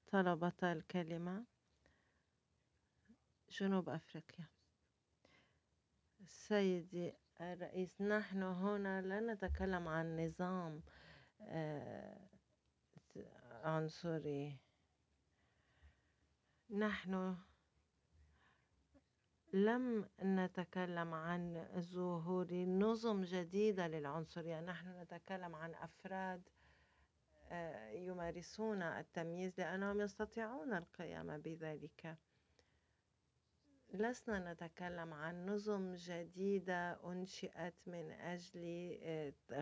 طلبة الكلمة. جنوب أفريقيا. سيدي الرئيس، نحن هنا لا نتكلم عن نظام آه، عنصري. نحن لم نتكلم عن ظهور نظم جديدة للعنصرية. نحن نتكلم عن أفراد يمارسون التمييز لأنهم يستطيعون القيام بذلك. لسنا نتكلم عن نظم جديدة أنشئت من أجل